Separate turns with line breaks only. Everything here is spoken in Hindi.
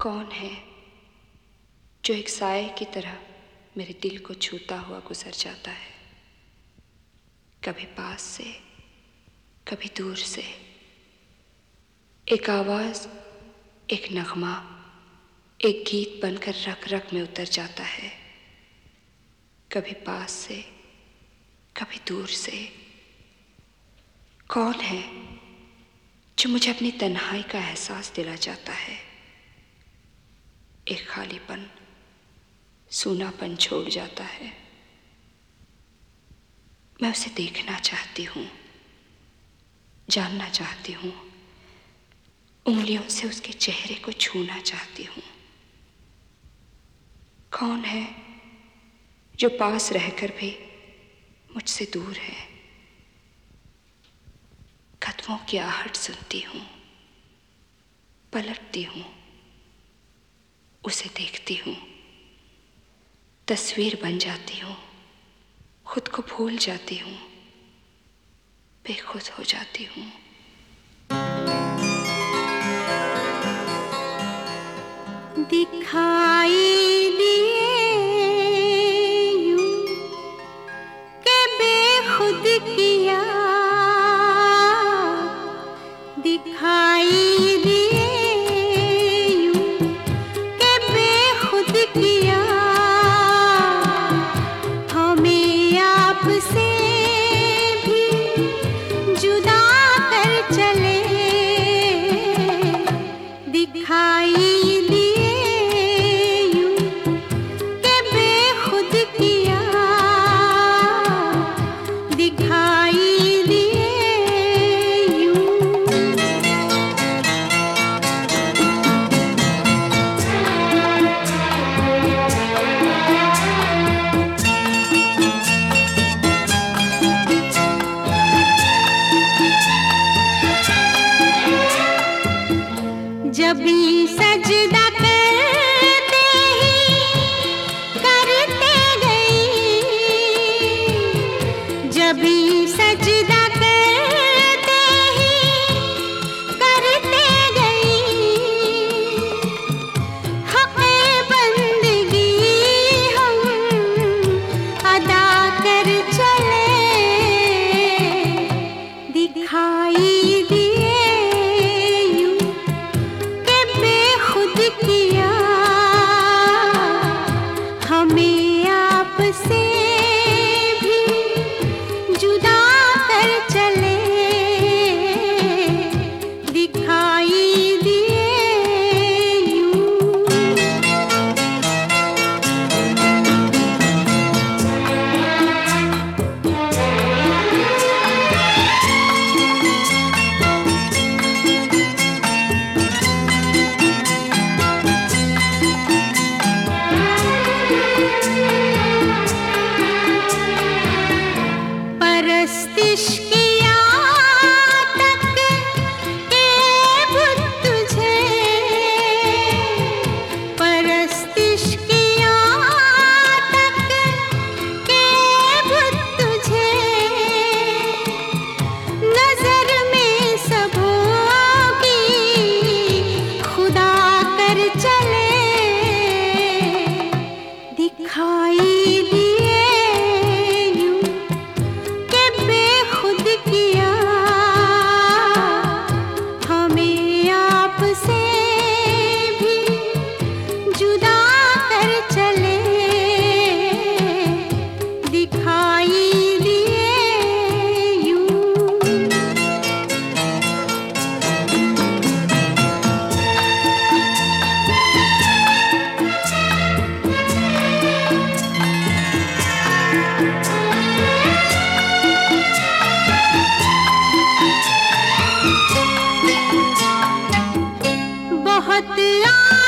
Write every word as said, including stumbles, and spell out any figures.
कौन है जो एक साए की तरह मेरे दिल को छूता हुआ गुजर जाता है, कभी पास से कभी दूर से। एक आवाज़, एक नगमा, एक गीत बनकर रग रग में उतर जाता है, कभी पास से कभी दूर से। कौन है जो मुझे अपनी तन्हाई का एहसास दिला जाता है, एक खालीपन, सूनापन छोड़ जाता है। मैं उसे देखना चाहती हूँ, जानना चाहती हूँ, उंगलियों से उसके चेहरे को छूना चाहती हूँ। कौन है जो पास रहकर भी मुझसे दूर है। कदमों की आहट सुनती हूँ, पलटती हूँ, उसे देखती हूँ, तस्वीर बन जाती हूँ, खुद को भूल जाती हूँ, बेखुद हो जाती हूँ।
दिखाई दिए यूं के बेखुद किया, दिखाई दिए यूं के बेखुद किया, हमें आपसे भी जुदा कर चले। दिखाई जब भी सजदा करते ही करते गई, जब भी सजदा करते ही करते गई, हक़े बंदगी हम अदा कर चले। दिखाई दिए किया, हमें आपसे भी जुदा कर चले। दिखाई दिए यूं। परस्तिश किया तक के बुत तुझे, परस्तिश किया तक के बुत तुझे, नजर में सबों की खुदा कर चले। दिखाई किया, हमें आपसे भी जुदा कर चले। दिखाई दिए यूं। बहुत